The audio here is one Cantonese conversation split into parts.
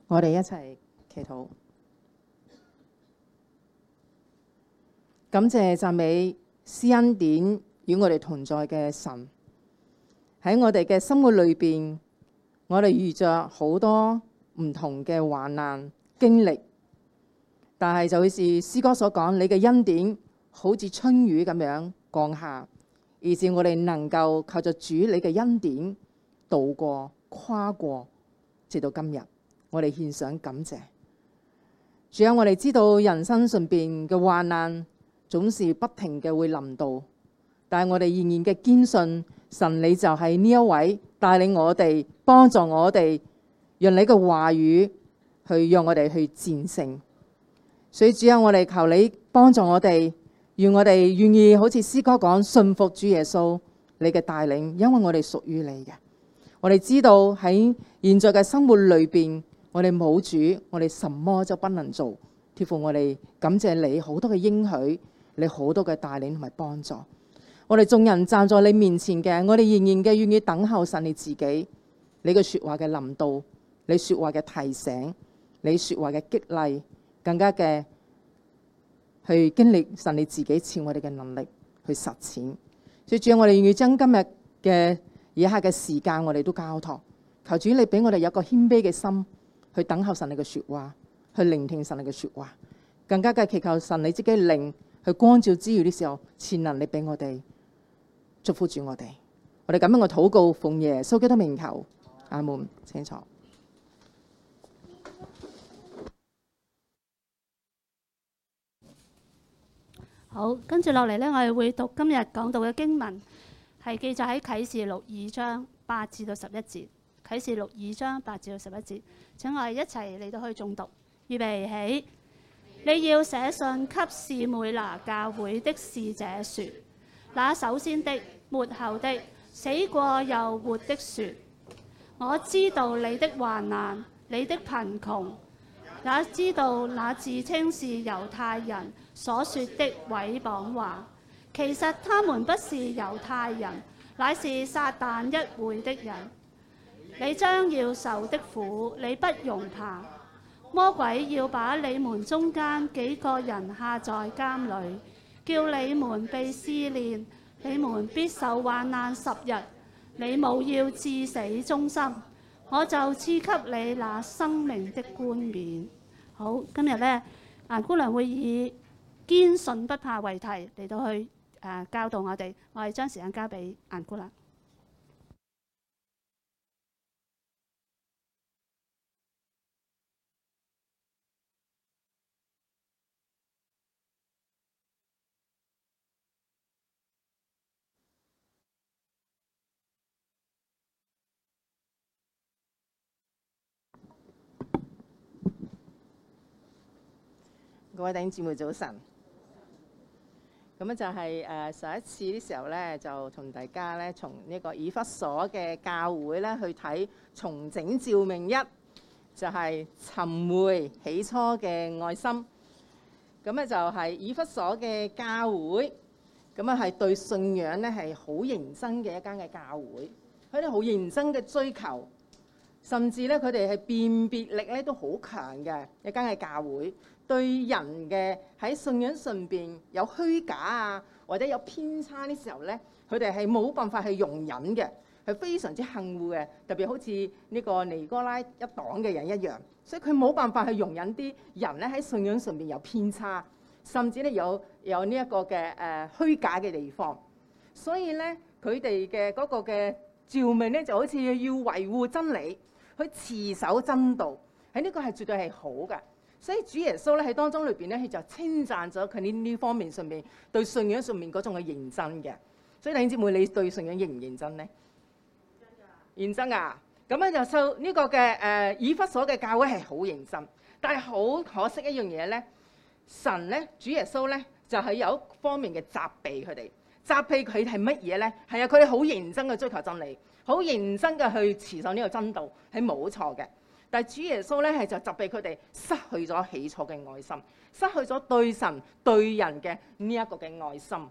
我哋一齊祈禱，感謝讚美施恩典與我哋同在嘅神。喺我哋嘅生活裏邊，我哋遇着好多唔同嘅患難經歷，但係就好似詩歌所講，你嘅恩典好似春雨咁樣降下，以致我哋能夠靠着主你嘅恩典渡過跨過，直到今日。我哋獻上感謝。主啊，我哋知道人生上邊嘅患難總是不停嘅會臨到，但係我哋仍然嘅堅信神你就係呢一位帶領我哋、幫助我哋，讓你嘅話語去讓我哋去戰勝。所以主啊，我哋求你幫助我哋，願我哋願意好似詩歌講，信服主耶穌你嘅帶領，因為我哋屬於你嘅。我哋知道喺現在嘅生活裏邊，我哋冇主，我哋什麼就不能做。天父，我哋感謝你好多嘅應許，你好多嘅帶領同埋幫助。我哋眾人站在你面前嘅，我哋仍然嘅願意等候神你自己，你嘅說話嘅臨到，你說話嘅提醒，你說話嘅激勵，更加嘅去經歷神你自己賜我哋嘅能力去實踐。所以主啊，我哋願意將今日嘅以下嘅時間，我哋都交託，求主你俾我哋有個謙卑嘅心，去等候神你嘅說話，去聆聽神你嘅說話，更加嘅祈求神你自己靈去光照之餘的時候，賜能力俾我哋，祝福住我哋。我哋咁樣嘅禱告，奉耶穌基督名求，阿門。請坐。 好，跟住落嚟呢，我哋會讀今日講到嘅經文，係記載喺啟示錄2章8至到11節。啟示錄2章8至到11節，請我哋一齊嚟到去誦讀。預備起，你要寫信給士每拿教會的使者說：那首先的、末後的、死過又活的說，我知道你的患難、你的貧窮，也知道那自稱是猶太人所說的毀謗話。其實他們不是猶太人，乃是撒但一會的人。你將要受的苦，你不用怕。魔鬼要把你們中間幾個人下在監裏，叫你們被試煉，你們必受患難10日。你務要至死忠心，我就賜給你那生命的冠冕。好，今日呢，顏姑娘會以堅信不怕為題嚟到去教導我哋。我哋將時間交俾顏姑娘。 各位弟兄姊妹早晨。咁就係上一次嘅時候咧，就同大家咧從呢個以弗所嘅教會咧去睇重整召命1，就係尋回起初嘅愛心。咁咧就係以弗所嘅教會，咁啊係對信仰咧係好認真嘅一間嘅教會，佢哋好認真嘅追求，甚至咧佢哋係辨別力咧都好強嘅一間嘅教會。對人嘅喺信仰上邊有虛假啊，或者有偏差嘅時候咧，佢哋係冇辦法去容忍嘅，係非常之恨惡嘅。特別好似呢個尼哥拉一黨嘅人一樣，所以佢冇辦法去容忍啲人咧喺信仰上邊有偏差，甚至咧有呢一個嘅虛假嘅地方。所以咧，佢哋嘅嗰個嘅召命咧，就好似要維護真理，去持守真道，喺呢個係絕對係好嘅。所以主耶穌咧喺當中裏邊咧，佢就稱讚咗佢呢方面上面對信仰上面嗰種嘅認真嘅。所以弟兄姊妹，你對信仰認唔認真咧？認真啊！咁咧就受呢個嘅以弗所嘅教會係好認真，但係好可惜一樣嘢咧，神咧主耶穌咧就係有一方面嘅責備佢哋，責備佢係乜嘢咧？係啊，佢哋好認真嘅追求真理，好認真嘅去持守呢個真道，係冇錯嘅。但係主耶穌咧係就責備佢哋失去咗起初嘅愛心，失去咗對神對人嘅呢一個嘅愛心。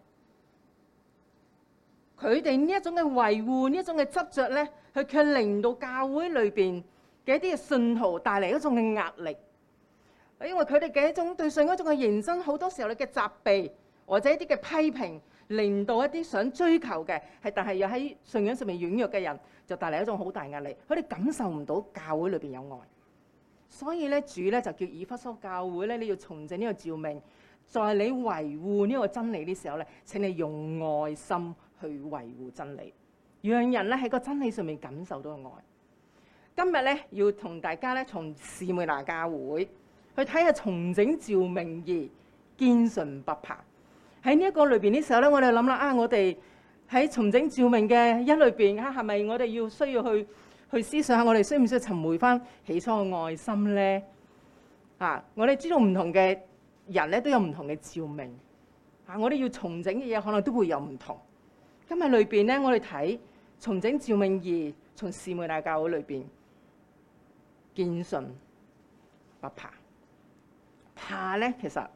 佢哋呢一種嘅維護，呢一種嘅執着咧，佢卻令到教會裏邊嘅一啲嘅信徒帶嚟一種嘅壓力，因為佢哋嘅一種對上一種嘅認真，好多時候你嘅責備或者一啲嘅批評，令到一啲想追求嘅但係又喺信仰上面軟弱嘅人，就帶嚟一種好大壓力。佢哋感受唔到教會裏邊有愛，所以咧主咧就叫以弗所教會咧，你要重整呢個召命，在你維護呢個真理嘅時候咧，請你用愛心去維護真理，讓人咧喺個真理上面感受到愛。今日咧要同大家咧從士每拿教會去睇下重整召命義，堅信不怕。喺呢一個裏邊呢時候咧，我哋諗啦我哋喺重整召命嘅一裏邊係咪我哋需要去思想下，我哋需唔需要尋回翻起初嘅愛心咧？我哋知道唔同嘅人咧都有唔同嘅召命，我哋要重整嘅嘢可能都會有唔同。今日裏邊咧，我哋睇重整召命義，從士每拿教會裏邊堅信不怕。怕咧，其實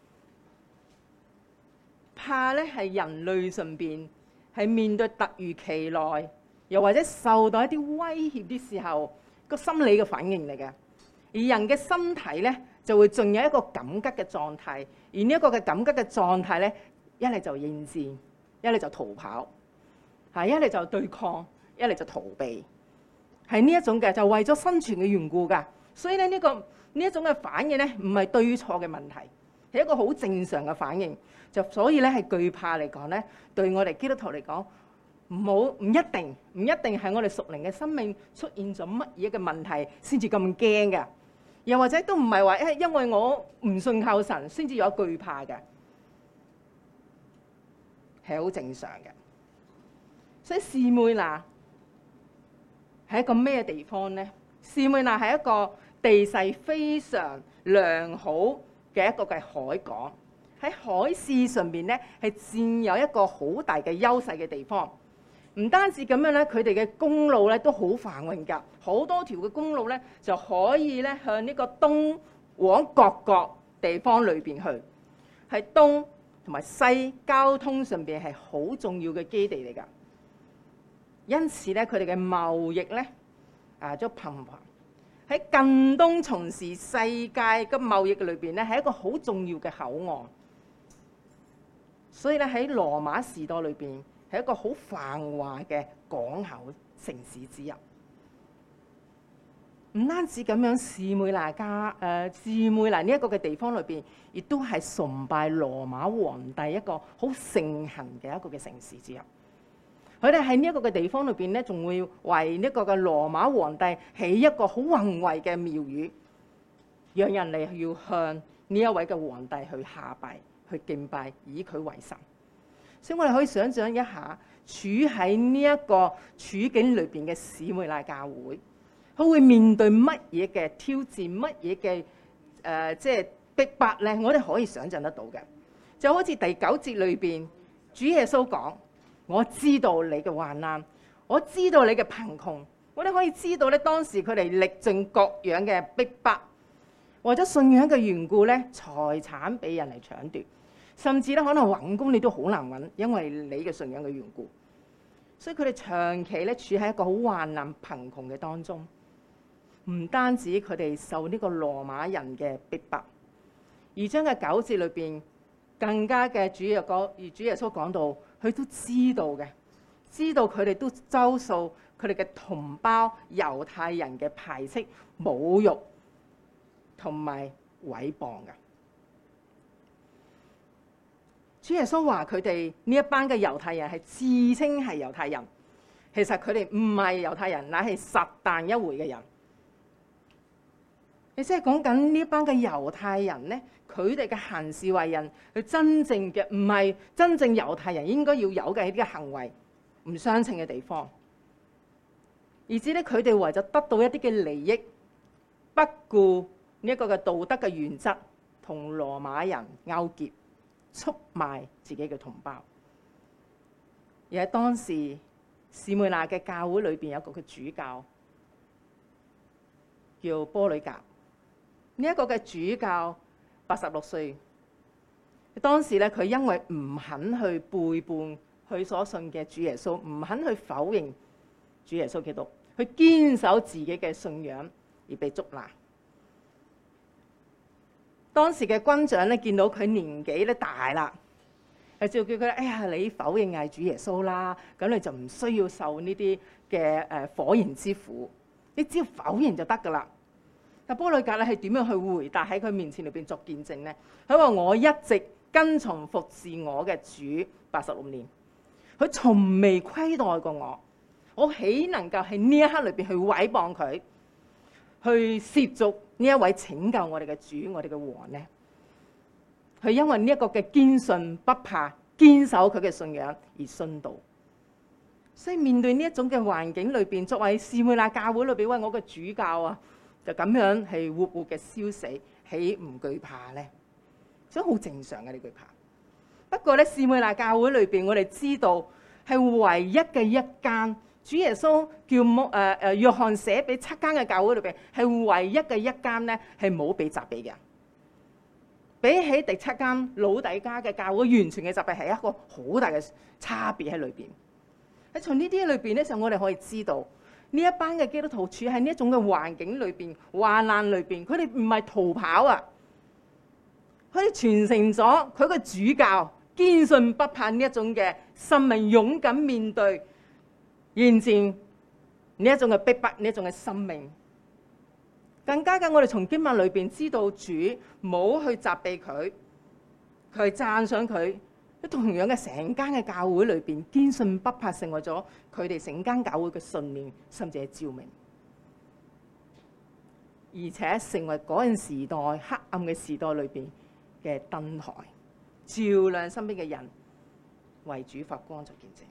怕咧係人類上邊係面對突如其來，又或者受到一啲威脅啲時候個心理嘅反應嚟嘅。而人嘅身體咧就會進入一個緊急嘅狀態，而呢一個嘅緊急嘅狀態咧，一嚟就應戰，一嚟就逃跑，一嚟就對抗，一嚟就逃避，係呢一種嘅就為咗生存嘅緣故㗎。所以咧呢一種嘅反應咧唔係對錯嘅問題，係一個好正常嘅反應。就所以咧係懼怕嚟講咧，對我哋基督徒嚟講，唔一定係我哋屬靈嘅生命出現咗乜嘢嘅問題先至咁驚嘅，又或者都唔係話因為我唔信靠神先至有懼怕嘅，係好正常嘅。所以士每拿係一個咩地方呢？士每拿係一個地勢非常良好嘅一個嘅海港。喺海事上邊咧，係佔有一個好大嘅優勢嘅地方。唔單止咁樣咧，佢哋嘅公路咧都好繁榮㗎，好多條嘅公路咧就可以咧向呢個東往各個地方裏邊去，係東同埋西交通上邊係好重要嘅基地嚟㗎。因此咧，佢哋嘅貿易咧都頻繁。喺近東從事世界嘅貿易嘅裏邊咧，係一個好重要嘅口岸。所以咧喺羅馬時代裏邊係一個好繁華嘅港口城市之一。唔單止咁樣，士每拿呢一個嘅地方裏邊，亦都係崇拜羅馬皇帝一個好盛行嘅一個嘅城市之一。佢哋喺呢一個嘅地方裏邊咧，仲會為呢個嘅羅馬皇帝起一個好宏偉嘅廟宇，讓人嚟要向呢一位嘅皇帝去下拜。去敬拜，以佢為神。所以我哋可以想象一下，處喺呢一個處境裏邊嘅士每拿教會，佢會面對乜嘢嘅挑戰，乜嘢嘅即係逼迫咧？我哋可以想象得到嘅，就好似第9節裏邊，主耶穌講：我知道你嘅患難，我知道你嘅貧窮。我哋可以知道咧，當時佢哋歷盡各樣嘅逼迫，為咗信仰嘅緣故咧，財產俾人嚟搶奪。甚至咧，可能揾工你都好難揾，因為你嘅信仰嘅緣故。所以佢哋長期咧處喺一個好患難貧窮嘅當中。唔單止佢哋受呢個羅馬人嘅逼迫，而將嘅9節裏邊更加嘅主耶穌講到，佢都知道嘅，知道佢哋都遭受佢哋嘅同胞猶太人嘅排斥、侮辱同埋毀謗嘅。主耶穌話佢哋呢一班嘅猶太人係自稱係猶太人，其實佢哋唔係猶太人，乃係撒但一會嘅人。你即係講緊呢一班嘅猶太人咧，佢哋嘅行事為人，佢真正嘅唔係真正猶太人應該要有嘅一啲嘅行為，唔相稱嘅地方。而至咧，佢哋為咗得到一啲嘅利益，不顧呢一個嘅道德嘅原則，同羅馬人勾結。出賣自己嘅同胞，而喺當時士每拿嘅教會裏邊有一個嘅主教叫波呂格。呢一個嘅主教86歲，當時咧佢因為唔肯去背叛佢所信嘅主耶穌，唔肯去否認主耶穌基督，去堅守自己嘅信仰， 而被捉拿。當時嘅軍長咧見到佢年紀咧大啦，就叫佢：哎呀，你否認係主耶穌啦，咁你就唔需要受呢啲嘅火刑之苦，你只要否認就得㗎啦。但波呂格咧係點樣去回答喺佢面前裏邊作見證呢？佢話：我一直跟從服侍我嘅主86年，佢從未虧待過我，我豈能夠喺呢一刻裏邊去毀謗佢，去褻瀆呢一位拯救我哋嘅主、我哋嘅王呢？佢因為呢一個嘅堅信不怕、堅守佢嘅信仰而殉道。所以面對呢一種嘅環境裏邊，作為士每拿教會裏邊，喂，我嘅主教啊，就咁樣係活活嘅燒死，豈唔懼怕呢？所以好正常嘅，你懼怕。不過咧，士每拿教會裏邊，我哋知道係唯一嘅一間，主耶穌叫約翰寫俾7間嘅教會裏邊，係唯一嘅一間咧係冇被責備嘅。比起第7間老底嘉嘅教會，完全嘅責備係一個好大嘅差別喺裏邊。喺從呢啲裏邊咧，就我哋可以知道呢一班嘅基督徒處喺呢一種嘅環境裏邊、患難裏邊，佢哋唔係逃跑啊，佢哋傳承咗佢個主教堅信不怕呢一種嘅生命，勇敢面對現戰呢一種嘅逼迫，呢一種嘅生命。更加嘅，我哋從經文裏邊知道主冇去責備佢，佢讚賞佢。同樣嘅，成間嘅教會裏邊堅信不怕，成為咗佢哋成間教會嘅信念，甚至係照明，而且成為嗰陣時代黑暗嘅時代裏邊嘅燈台，照亮身邊嘅人，為主發光作見證。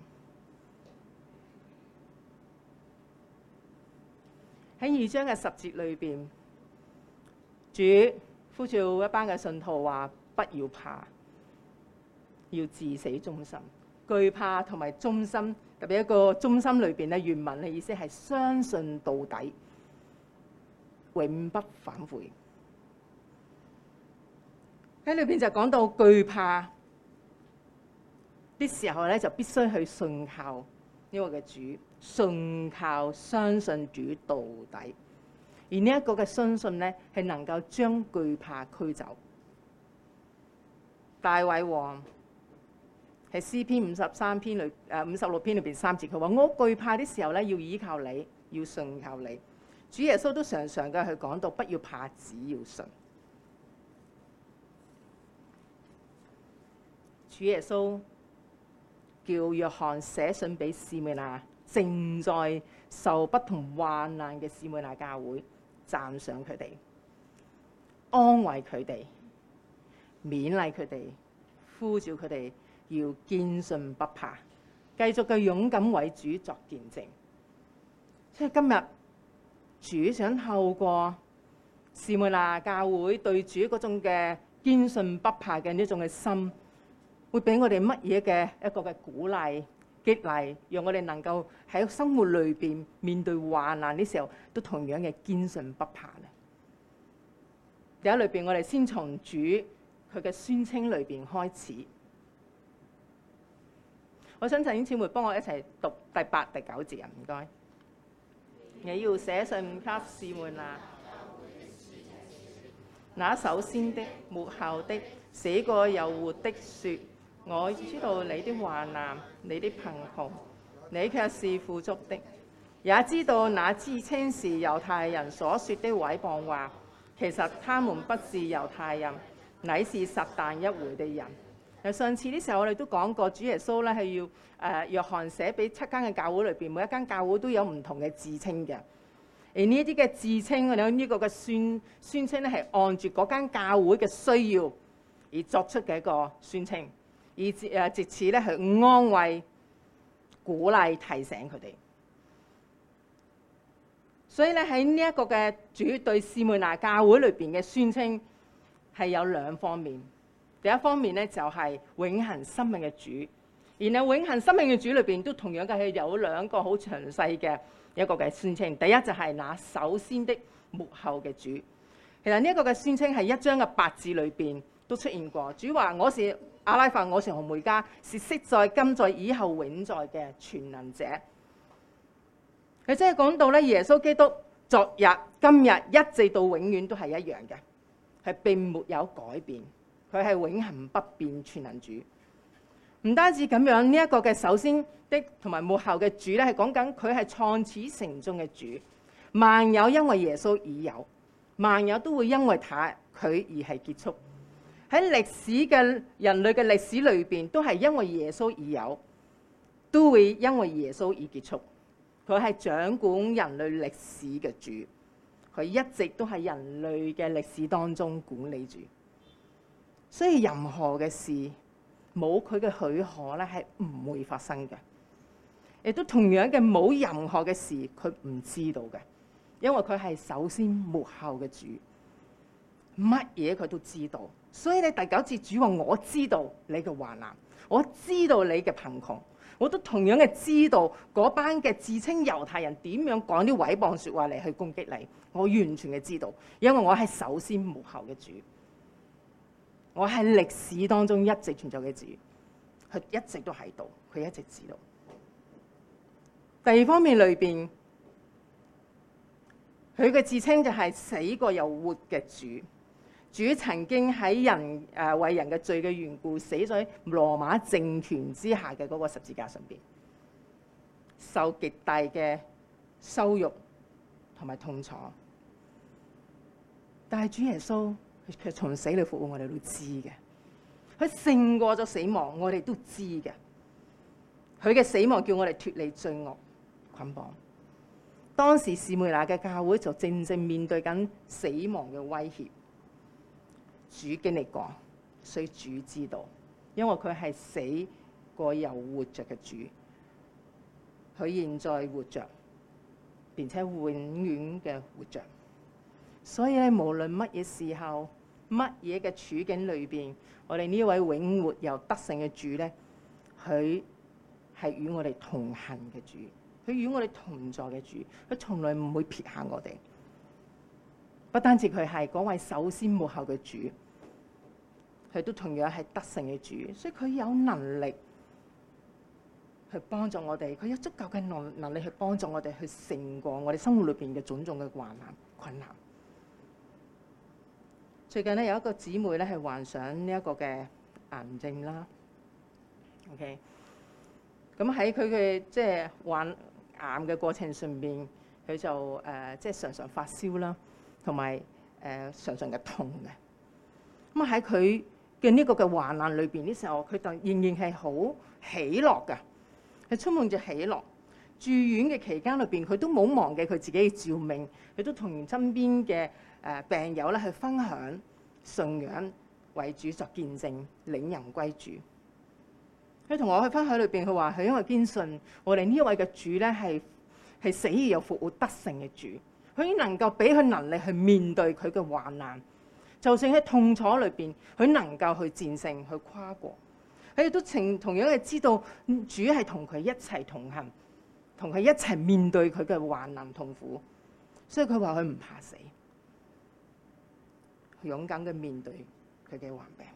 喺2章嘅10節裏邊，主呼召一班嘅信徒話：不要怕，要至死忠心。懼怕同埋忠心，特別一個忠心裏邊咧，原文嘅意思係相信到底，永不反悔。喺裏邊就講到懼怕啲時候咧，就必須去信靠呢個嘅主，信靠相信主到底。而呢一個嘅相信咧，係能夠將懼怕驅走。大衛王係詩篇53篇裏56篇裏邊3節，佢話：我懼怕啲時候咧，要依靠你，要信靠你。主耶穌都常常嘅去講到，不要怕，只要信。主耶穌叫約翰寫信俾士每拿正在受不同患難嘅士每拿教會，讚賞佢哋，安慰佢哋，勉勵佢哋，呼召佢哋要堅信不怕，繼續嘅勇敢為主作見證。所以今日主想透過士每拿教會對主嗰種嘅堅信不怕嘅呢種嘅心，會俾我哋乜嘢嘅一個嘅鼓勵、激勵，讓我哋能夠喺生活裏邊面對患難嘅時候，都同樣嘅堅信不怕咧。第一裏邊，我哋先從主佢嘅宣稱裏邊開始。我想請姊妹幫我一齊讀第8、第9節啊，唔該。你要寫信給士每拿，那首先的、末後的、死過又活的說：我知道你的患難，你的貧窮，你卻是富足的；也知道那自稱是猶太人所說的毀謗話，其實他們不是猶太人，乃是撒但一會的人。上次啲時候我哋都講過，主耶穌咧係要約翰寫俾7間嘅教會裏邊，每一間教會都有唔同嘅自稱嘅。而呢啲嘅自稱，我哋呢個嘅宣稱咧係按住嗰間教會嘅需要而作出嘅一個宣稱，而藉此咧去安慰、鼓勵、提醒佢哋。所以咧喺呢一個嘅主對士每拿教會裏邊嘅宣稱係有2方面。第一方面咧就係永恆生命嘅主，然後永恆生命嘅主裏邊都同樣嘅係有2個好詳細嘅一個嘅宣稱。第一就係那首先的、末後嘅主。其實呢一個嘅宣稱係1章嘅8字裏邊都出現過。主話：我是阿拉法，我是紅梅家，是昔在、今在、以後永在嘅全能者。佢真係講到咧，耶穌基督昨日、今日一直到永遠都係一樣嘅，係並沒有改變。佢係永恆不變全能主。唔單止咁樣，呢一個嘅首先的同埋末後嘅主咧，係講緊佢係創始成終嘅主。萬有因為耶穌而有，萬有都會因為佢而係結束。喺歷史嘅人類嘅歷史裏邊，都係因為耶穌而有，都會因為耶穌而結束。佢係掌管人類歷史嘅主，佢一直都係人類嘅歷史當中管理住。所以任何嘅事冇佢嘅許可咧，係唔會發生嘅。亦都同樣嘅，冇任何嘅事佢唔知道嘅，因為佢係首先末後嘅主，乜嘢佢都知道。所以你第9節主話：我知道你嘅患難，我知道你嘅貧窮，我都同樣嘅知道嗰班嘅自稱猶太人點樣講啲毀謗説話嚟去攻擊你，我完全嘅知道，因為我係首先末後嘅主。我係歷史當中一直存在嘅主，佢一直都喺度，佢一直知道。第二方面裏邊，佢嘅自稱就係死過又活嘅主。主曾經喺人為人嘅罪嘅緣故，死咗喺羅馬政權之下嘅嗰個十字架上邊，受極大嘅羞辱同埋痛楚。但係主耶穌，佢從死裏復活，我哋都知嘅。佢勝過咗死亡，我哋都知嘅。佢嘅死亡叫我哋脫離罪惡捆綁。當時士每拿嘅教會就正正面對緊死亡嘅威脅。主經歷過，所以主知道，因為佢係死過又活着嘅主。佢現在活着，並且永遠嘅活着。所以咧，無論乜嘢時候、乜嘢嘅處境裏邊，我哋呢位永活又得勝嘅主咧，佢係與我哋同行嘅主，佢與我哋同在嘅主，佢從來唔會撇下我哋。不單止佢係嗰位首先末後嘅主，佢都同樣係得勝嘅主，所以佢有能力去幫助我哋，佢有足夠嘅能力去幫助我哋去勝過我哋生活裏邊嘅種種嘅患難困難。最近咧有一個姊妹咧係患上呢一個嘅癌症啦。OK， 咁喺佢嘅即係患癌嘅過程上邊，佢就即係常常發燒啦，同埋常常嘅痛嘅。咁喺佢嘅呢個嘅患難裏邊，呢時候佢就仍然係好喜樂㗎，係充滿住喜樂。住院嘅期間裏邊，佢都冇忘記佢自己嘅召命，佢都同身邊嘅病友咧去分享信仰，為主作見證，領人歸主。佢同我去分享裏邊，佢話佢因為堅信我哋呢位嘅主咧係死而又復活得勝嘅主，佢已經能夠俾佢能力去面對佢嘅患難，就算喺痛楚裏邊，佢能夠去戰勝去跨過。佢亦都同樣係知道主係同佢一齊同行，同佢一齊面對佢嘅患難痛苦，所以佢話佢唔怕死，勇敢嘅面對佢嘅患病。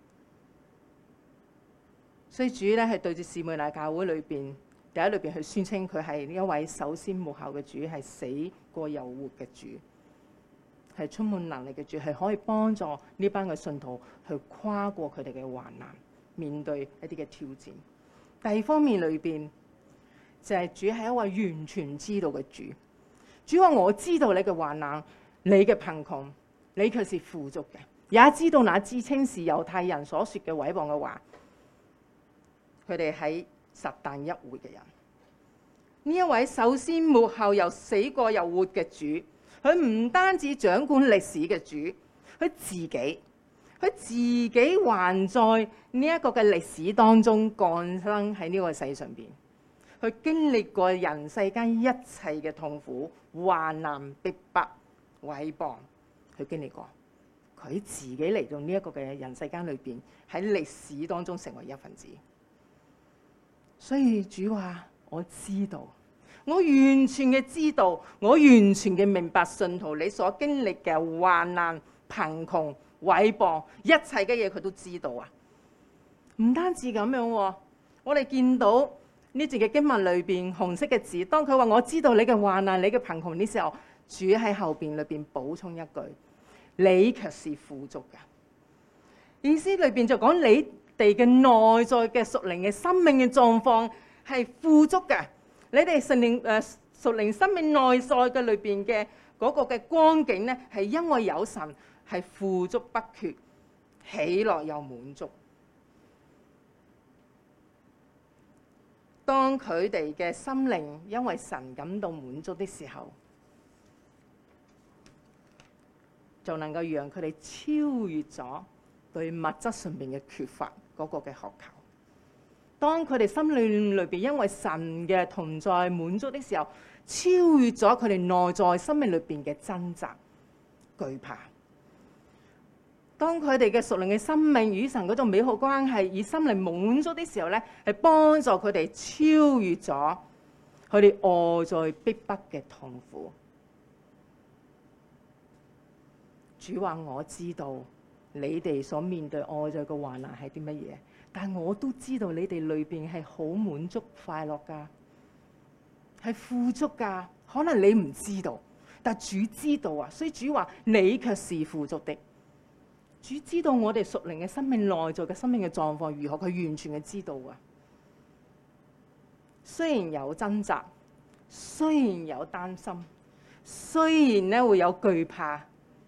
所以主咧係對住士每拿教會裏邊第一裏邊去宣稱佢係一位首先末後嘅主，係死過又活嘅主，係充滿能力嘅主，係可以幫助呢班嘅信徒去跨過佢哋嘅患難，面對一啲嘅挑戰。第二方面裏邊就係主係一位完全知道嘅主。主話我知道你嘅患難，你嘅貧窮，你卻是富足嘅，也知道那自稱是猶太人所說嘅毀謗嘅話。佢哋喺撒但一會嘅人，呢一位首先末後又死過又活嘅主，佢唔單止掌管歷史嘅主，佢自己還在呢一個嘅歷史當中降生喺呢個世上邊，佢經歷過人世間一切嘅痛苦、患難、逼迫、毀謗，佢經歷過，佢自己嚟到呢一個嘅人世間裏邊，喺歷史當中成為一份子。所以主話我知道，我完全嘅知道，我完全嘅明白信徒你所經歷嘅患難、貧窮、毀謗，一切嘅嘢佢都知道啊！唔單止咁樣，我哋見到呢節嘅經文裏邊紅色嘅字，當佢話我知道你嘅患難、你嘅貧窮呢時候， 主喺後邊裏邊補充一句：你卻是富足嘅。意思裏邊就講你哋嘅內在嘅屬靈嘅生命嘅狀況係富足嘅。你哋屬靈生命內在嘅裏邊嘅嗰個嘅光景咧，係因為有神，係富足不缺，喜樂又滿足。當佢哋嘅心靈因為神感到滿足的時候，就能夠讓佢哋超越咗對物質上面嘅缺乏嗰個嘅渴求。當佢哋心裏邊因為神嘅同在滿足的時候，超越咗佢哋內在生命裏邊嘅掙扎、懼怕。當佢哋嘅屬靈嘅生命與神嗰種美好關係以心靈滿足的時候咧，係幫助佢哋超越咗佢哋外在逼迫嘅痛苦。主話：我知道你哋所面對外在嘅患難係啲乜嘢，但係我都知道你哋裏邊係好滿足快樂㗎，係富足㗎。可能你唔知道，但主知道啊。所以主話：你卻是富足的。主知道我哋屬靈嘅生命內在嘅生命嘅狀況如何，佢完全嘅知道啊。雖然有掙扎，雖然有擔心，雖然咧會有懼怕，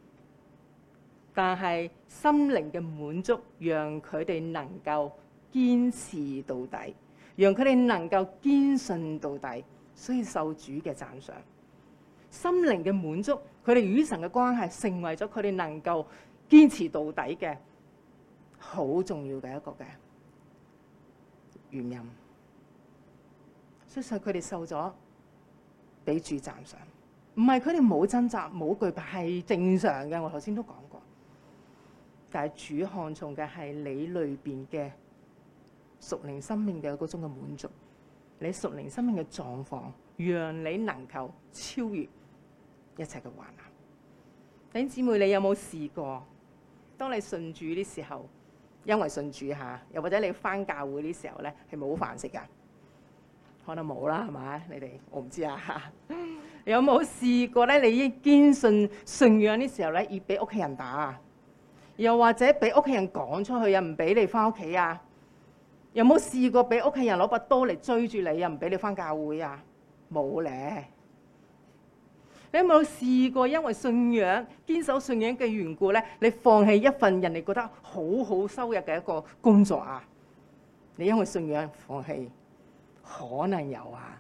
但係心靈嘅滿足讓佢哋能夠堅持到底，讓佢哋能夠堅信到底，所以受主嘅讚賞。心靈嘅滿足，佢哋與神嘅關係成為咗佢哋能夠堅持到底嘅好重要嘅一個嘅原因。所以佢哋受咗俾主讚賞，唔係佢哋冇掙扎冇懼怕，係正常嘅。我頭先都講過，但係主看重嘅係你裏邊嘅屬靈生命嘅嗰種嘅滿足，你屬靈生命嘅狀況，讓你能夠超越一切嘅患難。弟兄姊妹，你有冇試過？當你信主啲時候，因為信主嚇，又或者你返教會啲時候咧，係冇飯食㗎，可能冇啦，係咪？你哋我唔知啊嚇。有冇試過咧？你已經堅信仰啲時候咧，要俾屋企人打啊？又或者俾屋企人趕出去，又唔俾你返屋企啊？有冇試過俾屋企人攞把刀嚟追住你，又唔俾你返教會啊？冇咧。你有冇試過因為信仰堅守信仰嘅緣故咧，你放棄一份人哋覺得好好收入嘅一個工作啊？你因為信仰放棄，可能有啊，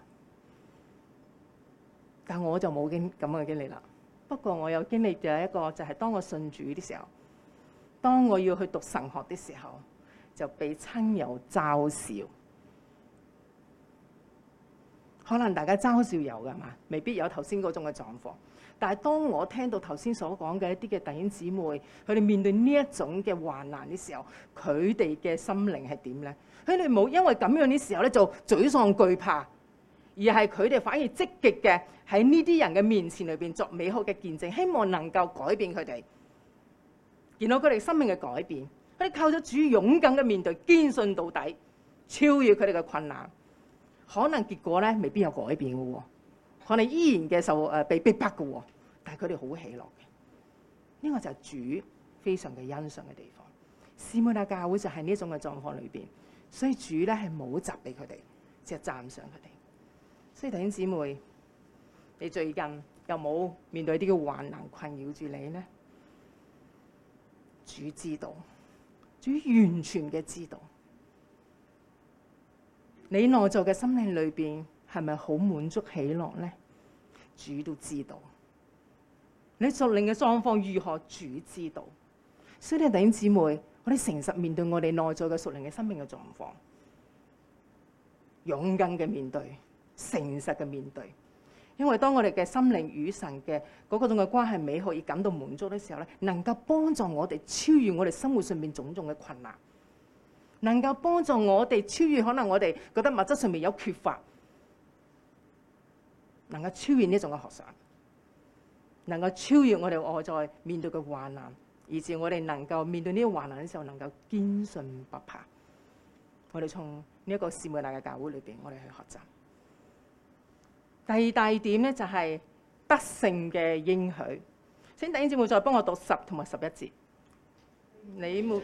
但我就冇咁嘅經歷啦。不過我有經歷嘅一個就係當我信主嘅時候，當我要去讀神學的時候，就被親友嘲笑。可能大家嘲笑有㗎嘛，未必有頭先嗰種嘅狀況。但係當我聽到頭先所講嘅一啲嘅弟兄姊妹，佢哋面對呢一種嘅患難嘅時候，佢哋嘅心靈係點咧？佢哋冇因為咁樣嘅時候咧就沮喪懼怕，而係佢哋反而積極嘅喺呢啲人嘅面前裏邊作美好嘅見證，希望能夠改變佢哋，見到佢哋生命嘅改變。佢哋靠咗主勇敢嘅面對，堅信到底，超越佢哋嘅困難。可能結果咧未必有改變嘅喎，可能依然嘅被逼迫嘅喎，但係佢哋好喜樂嘅。呢個就係主非常嘅欣賞嘅地方。士每拿教會就係呢種嘅狀況裏邊，所以主咧係冇責備佢哋，只係讚賞佢哋。所以弟兄姊妹，你最近有冇面對啲嘅患難困擾住你呢？主知道，主完全嘅知道。你內在嘅心靈裏邊係咪好滿足喜樂呢？主都知道。你屬靈嘅狀況如何？主知道。所以弟兄姊妹，我哋誠實面對我哋內在嘅屬靈嘅生命嘅狀況，勇敢嘅面對，誠實嘅面對。因為當我哋嘅心靈與神嘅嗰種嘅關係美好而感到滿足嘅時候咧，能夠幫助我哋超越我哋生活上面種種嘅困難。能夠幫助我哋超越可能我哋覺得物質上面有缺乏，能夠超越呢種嘅學想，能夠超越我哋外在面對嘅患難，以至我哋能夠面對呢個患難嘅時候能夠堅信不怕。我哋從呢一個士每拿嘅教會裏邊，我哋去學習。第二大點咧就係得勝嘅應許。請弟兄姊妹再幫我讀10同埋11節。你們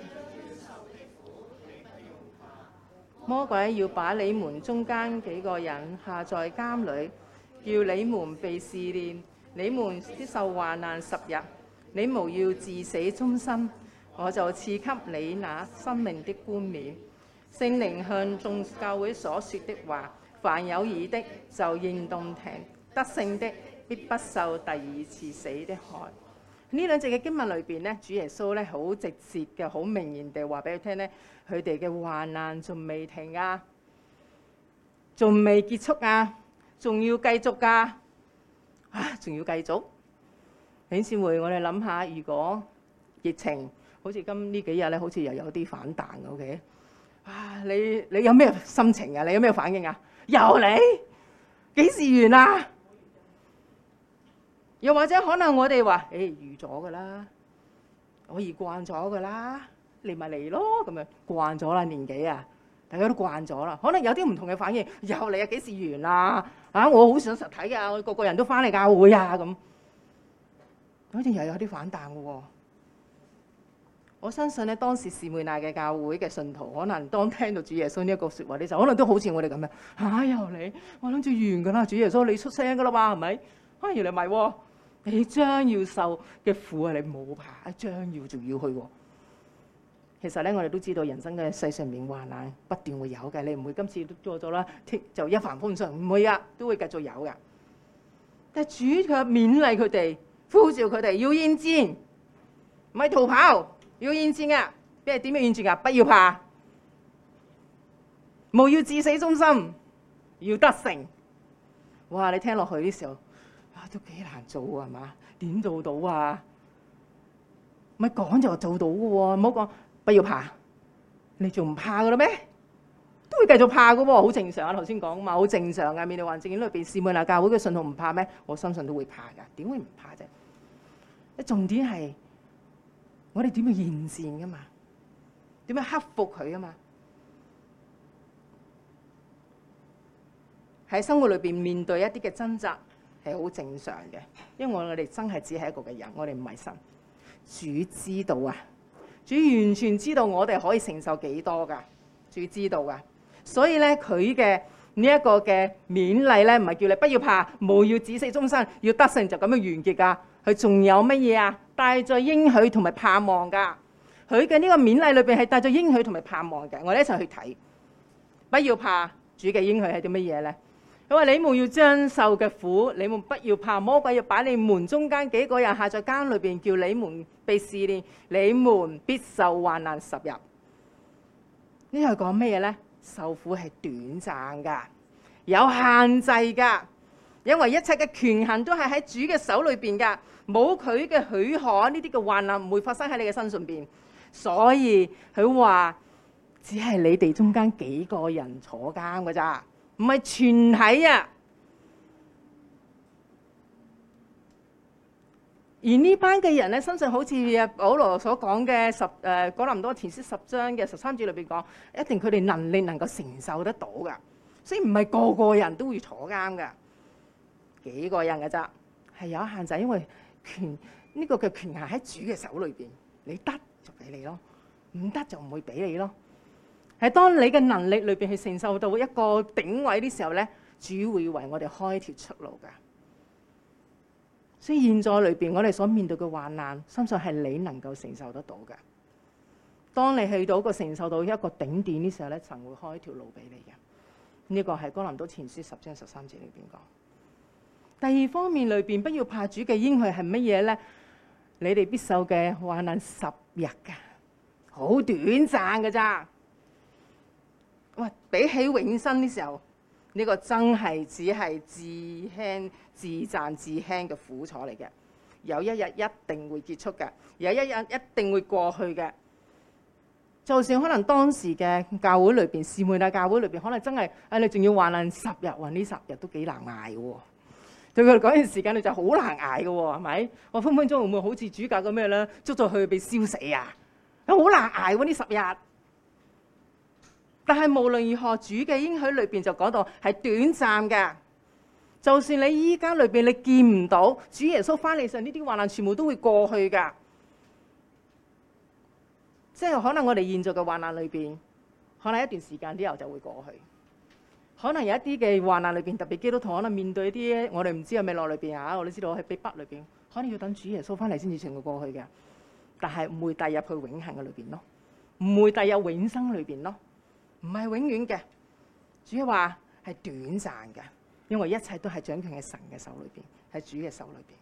魔鬼要把你們中間幾個人下在監裏，叫你們被試煉，你們必受患難10日，你們要治死終身，我就賜給你那生命的冠冕。聖靈向眾教會所說的話，凡有耳的就應當聽，得勝的必不受第二次死的害。呢兩節嘅經文裏邊咧，主耶穌咧好直接嘅、好明言地話俾佢聽咧，佢哋嘅患難仲未停啊，仲未結束啊，仲要繼續㗎，仲要繼續。弟兄姊妹，我哋諗下，如果疫情好似呢幾日咧，好似又有啲反彈嘅 ，OK？ 你有咩心情啊？你有咩反應啊？又嚟？幾時完啊？又或者可能我哋話，預咗㗎啦，我已慣咗㗎啦，嚟咪嚟咯，咁樣慣咗啦，年紀啊，大家都慣咗啦。可能有啲唔同嘅反應，又嚟啊，幾時完啊？我好想實體啊，我個個人都翻嚟教會啊，咁好似又有啲反彈嘅喎。我相信咧，當時士每拿嘅教會嘅信徒，可能當聽到主耶穌呢一個説話嘅時候，可能都好似我哋咁樣，又嚟，我諗住完㗎啦，主耶穌你出聲㗎啦嘛，係咪？原來唔係喎。你將要受嘅苦啊，你冇怕，將要仲要去喎。其實咧，我哋都知道人生嘅世上面患難不斷會有嘅，你唔會今次都做咗啦，就一帆風順，唔會啊，都會繼續有嘅。但係主卻勉勵佢哋，呼召佢哋要應戰，唔係逃跑，要應戰啊！邊係點樣應戰啊？不要怕，務要至死忠心，要得勝。哇！你聽落去呢時候。都幾難做啊，係嘛？點做到啊？咪講就做到嘅喎，唔好講不要怕，你仲唔怕嘅啦咩？都會繼續怕嘅喎，好正常啊！頭先講嘛，好正常啊。面對環境裏邊，士每拿教會嘅信徒唔怕咩？我相信都會怕㗎，點會唔怕啫？重點係我哋點去應戰㗎嘛？點樣克服佢㗎嘛？喺生活裏邊面對一啲嘅掙扎。係好正常嘅，因為我哋真係只係一個嘅人，我哋唔係神。主知道啊，主完全知道我哋可以承受幾多㗎，主知道㗎。所以咧，佢嘅呢一個嘅勉勵咧，唔係叫你不要怕，務要至死忠心，要得勝就咁樣完結㗎。佢仲有乜嘢啊？帶著應許同埋盼望㗎。佢嘅呢個勉勵裏邊係帶著應許同埋盼望嘅。我哋一齊去睇，不要怕，主嘅應許係啲乜嘢咧？佢話：你們要將受嘅苦，你們不要怕。魔鬼要把你們中間幾個人下在監裏邊，叫你們被試煉，你們必受患難10日。呢係講咩嘢咧？受苦係短暫㗎，有限制㗎，因為一切嘅權衡都係喺主嘅手裏邊㗎，冇佢嘅許可，呢啲嘅患難唔會發生喺你嘅身上邊。所以佢話：只係你哋中間幾個人坐監㗎咋。唔係全體啊！而呢班嘅人咧，相信好似保羅所講嘅哥林多前書10章嘅13節裏邊講，一定佢哋能力能夠承受得到噶，所以唔係個個人都會坐監噶，幾個人嘅咋，係有限制，因為呢個嘅權限喺主嘅手裏邊，你得就俾你咯，唔得就唔會俾你咯。係當你嘅能力裏邊去承受到一個頂位嘅時候咧，主會為我哋開條出路㗎。所以現在裏邊我哋所面對嘅患難，相信係你能夠承受得到嘅。當你去到承受到一個頂點嘅時候咧，神會開條路俾你嘅。呢個係哥林多前書10章13節裏邊講。第二方面裏邊，不要怕，主嘅應許係乜嘢咧？你哋必受嘅患難10日㗎，好短暫㗎咋。喂，比起永生嘅時候，呢個真係只係至輕、至暫、至輕嘅苦楚嚟嘅。有一日一定會結束嘅，有一日一定會過去嘅。就算可能當時嘅教會裏邊，士每拿教會裏邊，可能真係你仲要患難10日，話呢10日都幾難捱喎。對佢哋嗰段時間，你就好難捱嘅喎，係咪？我分分鐘會唔會好似主教咁樣咧，捉咗去被燒死啊？好難捱喎呢10日。但係無論如何，主嘅應許裏邊就講到係短暫嘅， 就算你依家裏邊你見唔到主耶穌翻嚟時，呢啲患難全部都會過去㗎。即係可能我哋現在嘅患難裏邊，可能一段時間之後就會過去。可能有一啲嘅患難裏邊，特別基督徒可能面對一啲我哋唔知係咪落裏邊啊，我哋知道喺逼迫裏邊，可能要等主耶穌翻嚟先至全部過去嘅。但係唔會帶入去永恆嘅裏邊咯，唔會帶入永生裏邊咯，唔係永遠嘅。主要話係短暫嘅，因為一切都係掌權嘅神嘅手裏邊，喺主嘅手裏邊。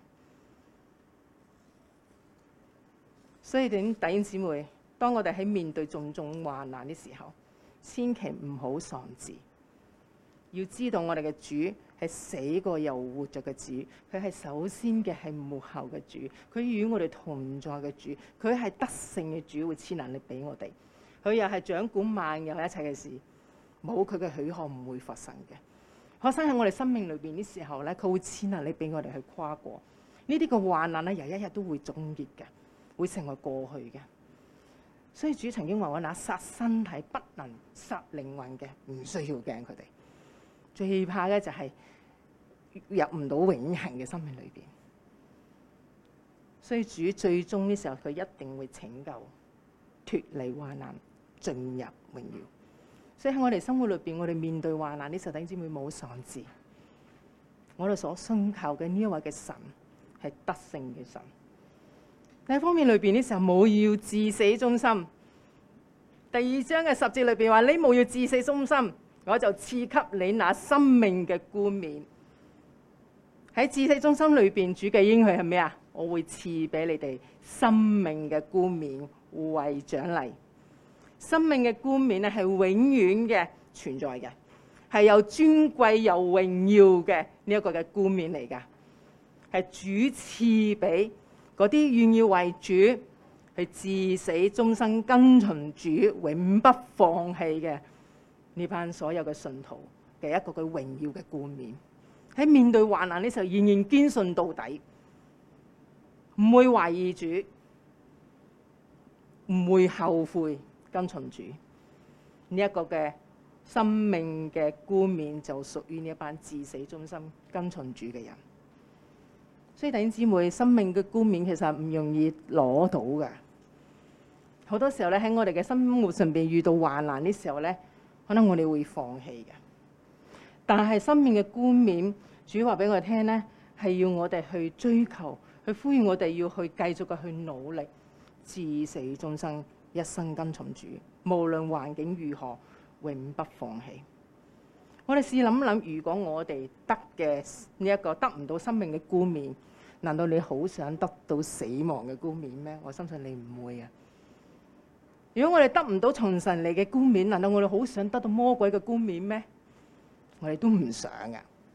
所以弟兄姊妹，當我哋喺面對種種患難嘅時候，千祈唔好喪志。要知道我哋嘅主係死過又活着嘅主，佢係首先嘅係幕後嘅主，佢與我哋同在嘅主，佢係得勝嘅主，會賜能力俾我哋。佢又係掌管萬有一切嘅事，冇佢嘅許可唔會發生嘅。發生喺我哋生命裏邊啲時候咧，佢會賜能力俾我哋去跨過呢啲嘅患難咧，有一日都會終結嘅，會成為過去嘅。所以主曾經話我那殺身體不能殺靈魂嘅，唔需要驚佢哋。最怕嘅就係入唔到永恆嘅生命裏邊，所以主最終嘅時候，佢一定會拯救、脫離患難，進入榮耀。所以喺我哋生活裏邊，我哋面對患難，呢弟兄姊妹冇喪志。我哋所信靠嘅呢一位嘅神係得勝嘅神。第一方面裏邊呢時候冇要至死忠心。第二章嘅10節裏邊話：你冇要至死忠心，我就賜給你那生命嘅冠冕。喺至死忠心裏邊，主嘅應許係咩啊？我會賜俾你哋生命嘅冠冕為獎勵。生命嘅冠冕咧係永遠嘅存在嘅，係有尊貴又榮耀嘅呢一個嘅冠冕嚟㗎，係主賜俾嗰啲願意為主係至死終生跟隨主、永不放棄嘅呢班所有嘅信徒嘅一個嘅榮耀嘅冠冕。喺面對患難呢時候，仍然堅信到底，唔會懷疑主，唔會後悔跟從主。呢一個嘅生命嘅冠冕就屬於呢一班至死忠心跟從主嘅人。所以弟兄姊妹，生命嘅冠冕其實唔容易攞到嘅。好多時候咧，喺我哋嘅生活上邊遇到患難的時候咧，可能我哋會放棄嘅。但係生命嘅冠冕，主話俾我哋聽咧，係要我哋去追求，去呼籲我哋要去繼續嘅去努力，至死忠生，一生跟從主，無論環境如何，永不放棄。我哋試諗諗，如果我哋得嘅呢一個得唔到生命嘅冠冕，難道你好想得到死亡嘅冠冕咩？我相信你唔會啊。如果我哋得唔到從神嚟嘅冠冕，難道我哋好想得到魔鬼嘅冠冕咩？我哋都唔想噶。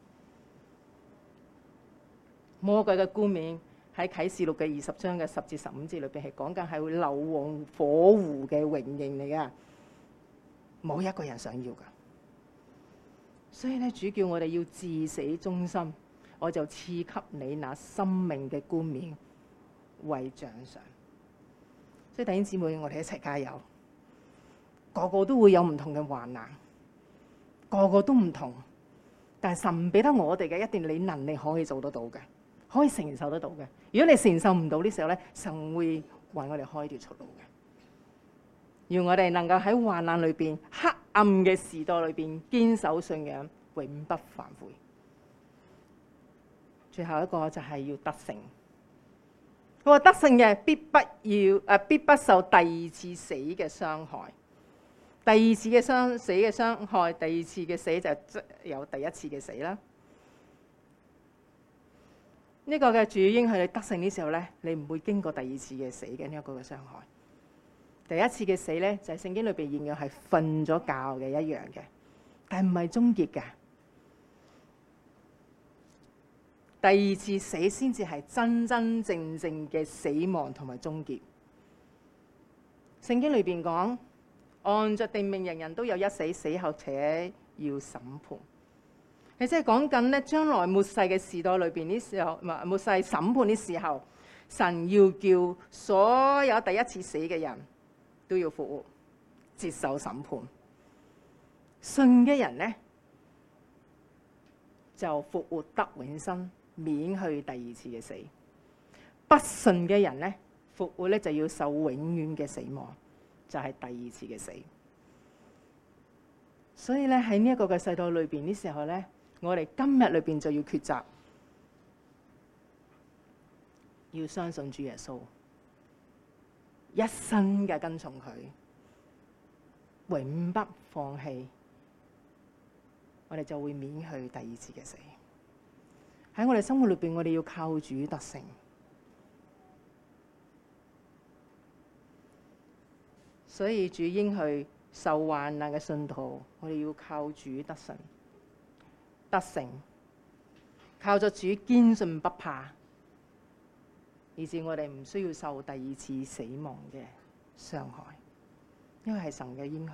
魔鬼嘅冠冕喺啟示錄嘅20章嘅10至15節裏邊係講緊係會流往火湖嘅榮耀嚟噶，冇一個人想要噶。所以咧，主叫我哋要至死忠心，我就賜給你那生命嘅冠冕為獎賞。所以弟兄姊妹，我哋一齊加油。個個都會有唔同嘅患難，個個都唔同，但係神俾得我哋嘅，一定你能力可以做得到嘅，可以承受得到嘅。如果你承受唔到呢時候咧，神會為我哋開條出路嘅。要我哋能夠喺患難裏邊、黑暗嘅時代裏邊堅守信仰，永不反悔。最後一個就係要得勝。佢話得勝嘅必不受第二次死嘅傷害。第二次嘅死嘅傷害，第二次嘅死就有第一次嘅死啦。呢個嘅主應係你得勝呢時候咧，你唔會經過第二次嘅死嘅呢一個嘅傷害。第一次嘅死咧，就係聖經裏邊形容係瞓咗覺嘅一樣嘅，但係唔係終結嘅。第二次死先至係真真正正嘅死亡同埋終結。聖經裏邊講，按着定命，人人都有一死，死後且要審判。你即係講緊咧，將來末世嘅時代裏邊呢時候，末世審判嘅時候，神要叫所有第一次死嘅人都要復活，接受審判。信嘅人咧， 就復活得永生，免去第二次嘅死。不信嘅人咧，復活咧就要受永遠嘅死亡，就係第二次嘅死。所以咧喺呢一個嘅世代裏邊，呢時候咧，我哋今日裏邊就要抉擇，要相信主耶穌，一生嘅跟從佢，永不放棄，我哋就會免去第二次嘅死。喺我哋生活裏邊，我哋要靠主得勝。所以主應許受患難嘅信徒，我哋要靠主得勝，得勝，靠着主堅信不怕，以致我哋唔需要受第二次死亡嘅傷害，因為係神嘅應許。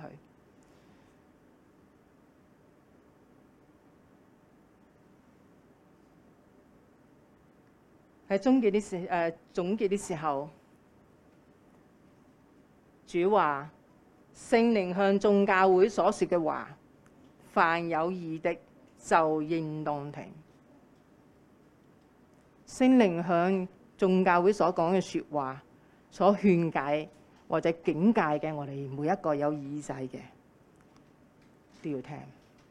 喺總結啲時候，主話：聖靈向眾教會所說嘅話，凡有耳的就應當聽。聖靈向眾教會所講嘅説話，所勸解或者警戒嘅，我哋每一個有耳仔嘅都要聽。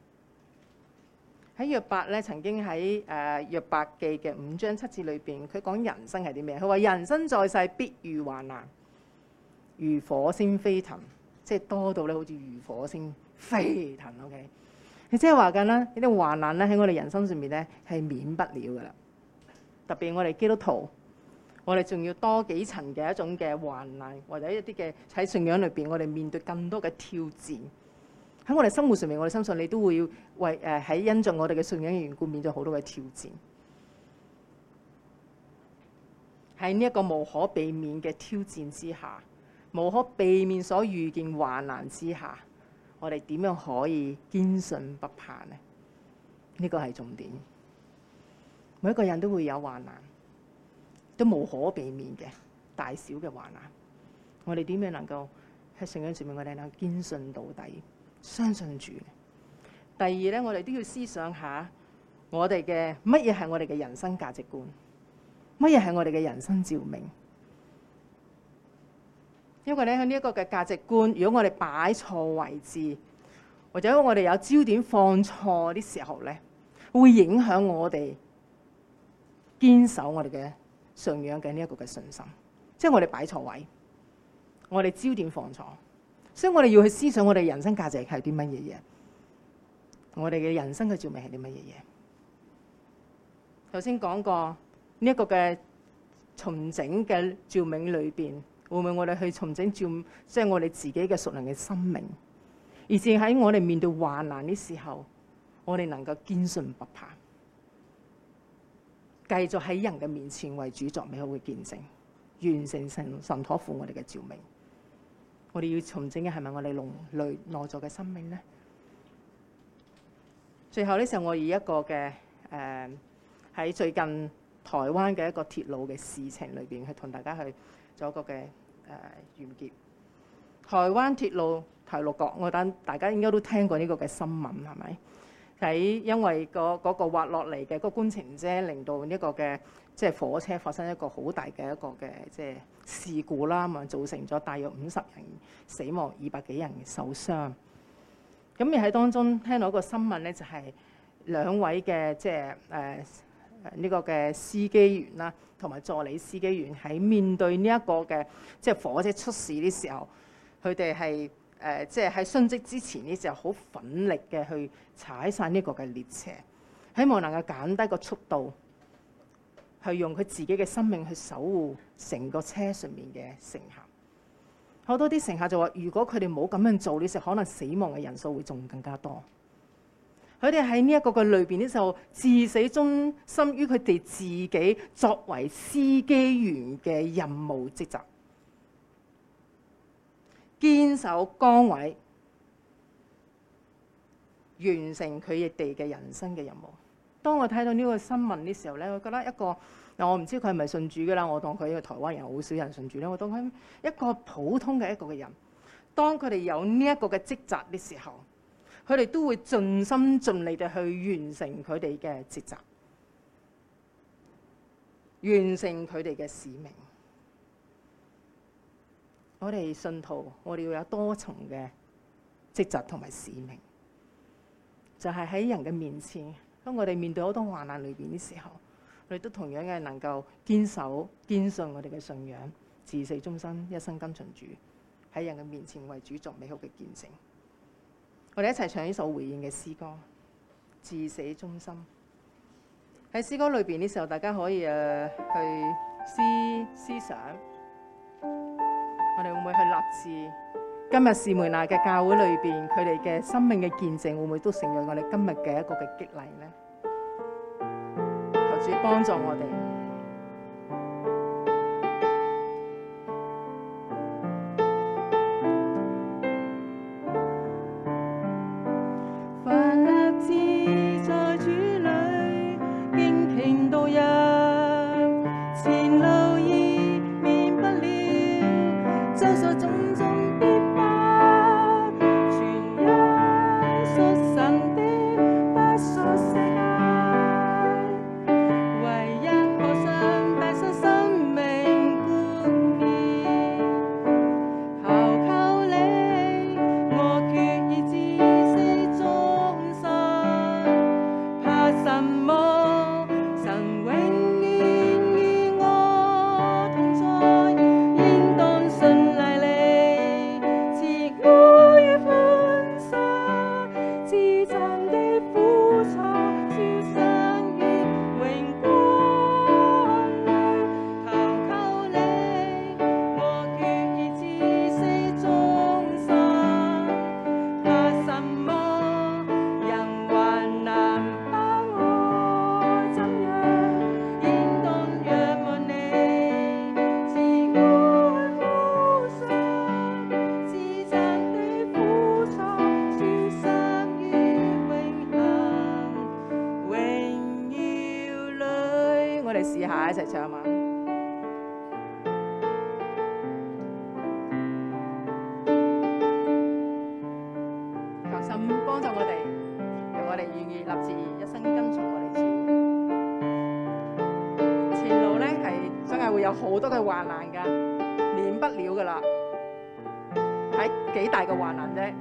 喺約伯咧，曾經喺約伯記嘅5章7節裏邊，佢講人生係啲咩？佢話人生在世必遇患難，如火星飛騰，即係多到咧好似如火星飛騰。OK， 你即係話緊啦，呢啲患難咧喺我哋人生上面咧係免不了噶啦。特別我哋基督徒，我哋仲要多幾層嘅一種嘅患難，或者一啲嘅喺信仰裏邊，我哋面對更多嘅挑戰。喺我哋生活上面，我哋相信你都會為喺因着我哋嘅信仰嘅緣故，面對好多嘅挑戰。喺呢一個無可避免嘅挑戰之下，無可避免所遇見患難之下，我哋點樣可以堅信不怕呢？呢個係重點。每一個人都會有患難，都無可避免嘅大小嘅患難。我哋點樣能夠喺信仰上面，我哋能夠堅信到底？相信主。第二咧，我哋都要思想下我哋嘅乜嘢係我哋嘅人生價值觀，乜嘢係我哋嘅人生照明。因為咧喺呢一個嘅價值觀，如果我哋擺錯位置，或者我哋有焦點放錯啲時候咧，會影響我哋堅守我哋嘅信仰嘅呢一個嘅信心。即係我哋擺錯位，我哋焦點放錯。所以我哋要去思想我哋人生價值係啲乜嘢嘢，我哋嘅人生嘅照明係啲乜嘢嘢。頭先講過呢一個嘅重整嘅照明裏邊，會唔會我哋去重整即係我哋自己嘅屬靈嘅生命，而至喺我哋面對患難嘅時候，我哋能夠堅信不怕，繼續喺人嘅面前為主作美好嘅見證，完成神託付我哋嘅照明。我哋要重整嘅係咪我哋內在嘅生命呢？最後呢時候，我以一個嘅喺最近台灣嘅一個鐵路嘅事情裏邊，去同大家去做一個嘅完結。台灣鐵路頭六角，我諗大家應該都聽過呢個嘅新聞，係咪？喺因為嗰個滑落嚟嘅嗰個工程啫，令到呢個嘅即係火車發生一個好大嘅一個嘅即係事故啦，咁啊造成咗大約50人死亡，200幾人受傷。咁而喺當中聽到一個新聞咧，就係2位嘅即係呢個嘅司機員啦，同埋助理司機員喺面對呢一個嘅即係火車出事嘅時候，佢哋係即係喺殉職之前呢，就好奮力嘅去踩晒呢個嘅列車，希望能夠減低個速度，去用佢自己嘅生命去守護成個車上面嘅乘客。好多啲乘客就話：如果佢哋冇咁樣做，呢時可能死亡嘅人數會仲更加多。佢哋喺呢一個嘅裏邊呢，就至死忠心於佢哋自己作為司機員嘅任務職責，堅守崗位，完成佢哋嘅人生嘅任務。當我睇到呢個新聞嘅時候咧，我覺得一個我唔知佢係咪信主㗎啦，我當佢一個台灣人，好少人信主咧。我當佢一個普通嘅一個嘅人，當佢哋有呢一個嘅職責嘅時候， 佢哋都會盡心盡力地去完成佢哋嘅職責，完成佢哋嘅使命。我哋信徒，我哋要有多重嘅職責同埋使命，就係喺人嘅面前，當我哋面對好多患難裏邊嘅時候，我哋都同樣嘅能夠堅守堅信我哋嘅信仰，至死忠心，一生跟隨主，喺人嘅面前為主作美好嘅見證。我哋一齊唱呢首回應嘅詩歌，至死忠心。喺詩歌裏邊呢時候，大家可以去思想，我哋會唔會去立志？今日士梅那嘅教會裏邊，佢哋嘅生命嘅見證，會唔會都成為我哋今日嘅一個嘅激勵呢？求主幫助我哋。 凡立志在主裏，經傾到日，前路已免不了，遭受種種逼迫，全因屬神的不屬世界，唯一可想帶出生命冠冕，求求你，我決意至死忠心，怕什麼？神永遠與我同在，應當信賴你，賜我與歡心，至暫的苦楚，消散於榮光裏。求求你，我決意至死忠心，怕什麼？人還難把我怎樣？應當仰望你，賜我福信，至暫的苦楚，消散於永恆榮耀裏。 我哋試下一齊唱嘛。求神幫助我哋，讓我哋願意立志一生跟從我哋主。前路咧係真係會有好多嘅患難㗎，免不了㗎啦。睇幾大嘅患難啫。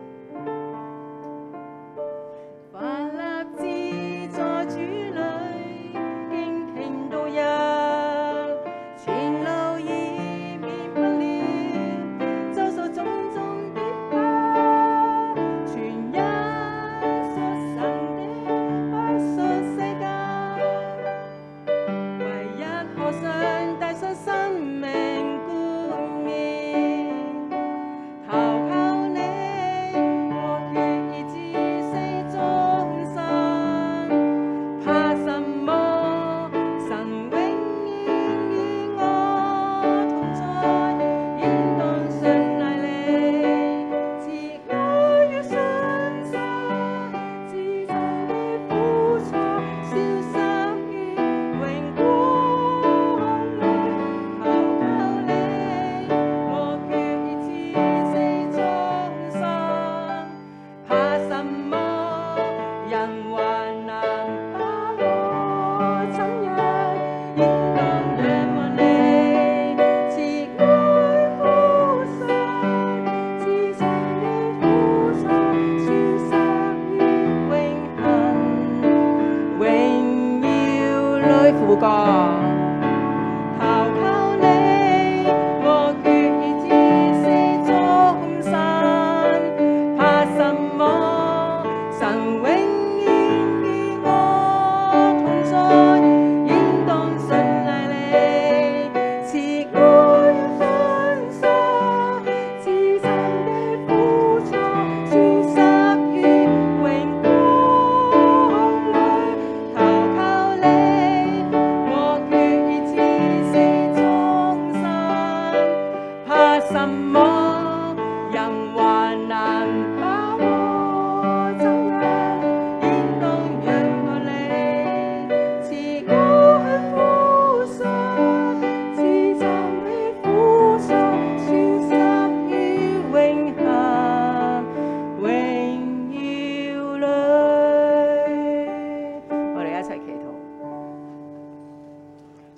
凡立志在主裏，經傾到日，前路已免不了，遭受種種逼迫，全因屬神的不屬世界，唯一可想帶出生命冠冕，求求你，我決意至死忠心，怕什麼？神永遠與我同在，應當信賴你，賜我與信心，至暫的苦楚，消散於榮光裏。求求你，我決意至死忠心，怕什麼？人還難把我怎樣？應當仰望你，賜我福信，至暫的苦楚，消散於永恆榮耀裏。副歌。求求你，我決意至死忠心，怕什麼？神永遠與我同在，應當信賴你，賜我與歡心，至暫的苦楚，消散於榮光裏。求求你，我決意至死忠心，怕什麼？人還難把我怎樣？應當仰望你，賜我福信，至暫的苦楚，消散於永恆榮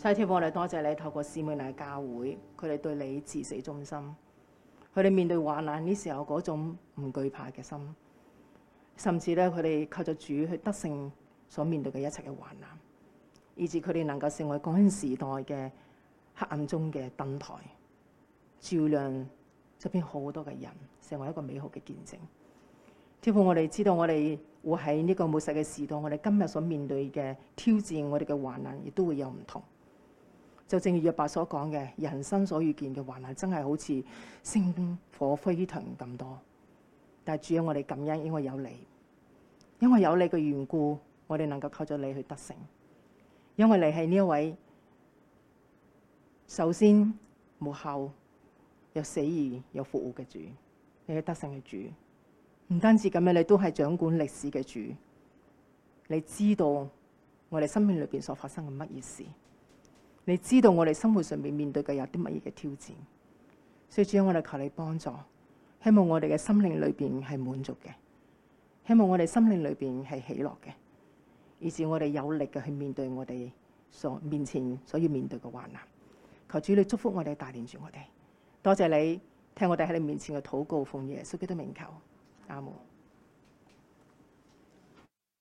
天父，我哋多謝你透過姊妹嚟教會，佢哋對你至死忠心，佢哋面對患難呢時候嗰種唔懼怕嘅心，甚至咧佢哋靠着主去得勝所面對嘅一切嘅患難，以致佢哋能夠成為嗰陣時代嘅黑暗中嘅燈台，照亮側邊好多嘅人，成為一個美好嘅見證。天父，我哋知道我哋會喺呢個末世嘅時代，我哋今日所面對嘅挑戰，我哋嘅患難亦都會有唔同。就正如約伯所講嘅，人生所遇見嘅患難真係好似星火飛騰咁多。但係主啊，我哋感恩，因為有你，因為有你嘅緣故，我哋能夠靠著你去得勝。因為你係呢一位首先末後有死而有復活嘅主，你係得勝嘅主。唔單止咁樣，你都係掌管歷史嘅主。你知道我哋生命裏邊所發生嘅乜嘢事，你知道我哋生活上面面對嘅有啲乜嘢嘅挑戰。所以主啊，我哋求你幫助，希望我哋嘅心靈裏邊係滿足嘅，希望我哋心靈裏邊係喜樂嘅，以致我哋有力嘅去面對我哋面前所要面對嘅患難。求主你祝福我哋，帶領住我哋。多謝你聽我哋喺你面前嘅禱告，奉耶穌基督名求。阿門。